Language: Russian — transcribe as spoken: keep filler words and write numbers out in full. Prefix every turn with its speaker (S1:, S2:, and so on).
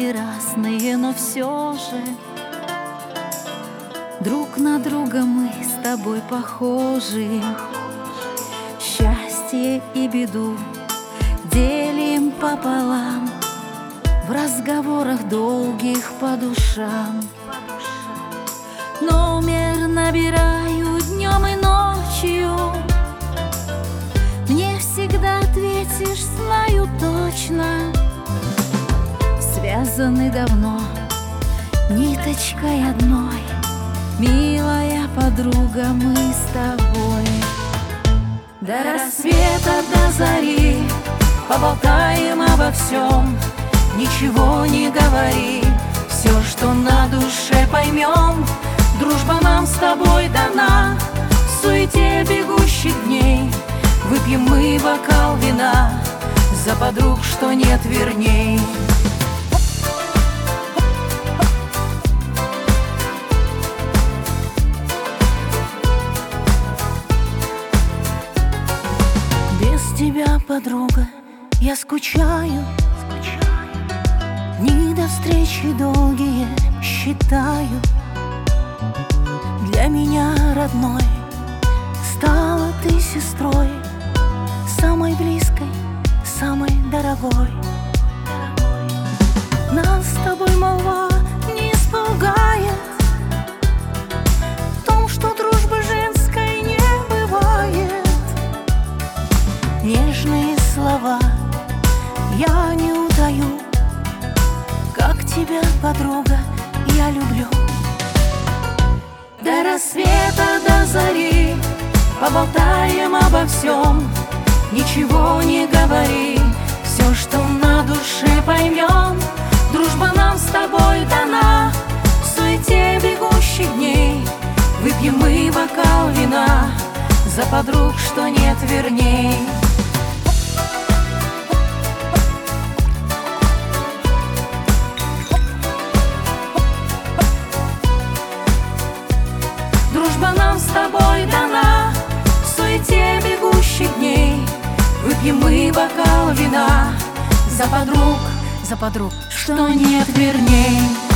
S1: мы разные, но все же друг на друга мы с тобой похожи. Счастье и беду делим пополам, в разговорах долгих по душам. Номер набираю днем и ночью, мне всегда ответишь, знаю точно. Связаны давно ниточкой одной, милая подруга, мы с тобой. До рассвета, до зари поболтаем обо всем, ничего не говори, все, что на душе, поймем. Дружба нам с тобой дана, в суете бегущих дней выпьем мы бокал вина за подруг, что нет верней. Без тебя, подруга, я скучаю, дни до встречи долгие считаю. Для меня родной стала ты сестрой, самой близкой, самой дорогой. Нас с тобой молва не испугает в том, что дружбы женской не бывает. Нежные слова я не утаю, как тебя, подруга, я люблю. До рассвета, до зари поболтаем обо всем, ничего не говори, все, что на душе, поймем. Дружба нам с тобой дана, в суете бегущих дней выпьем мы бокал вина за подруг, что нет верней. Дружба нам с тобой дана, в суете бегущих дней выпьем мы бокал вина за подруг, за подруг, что нет верней.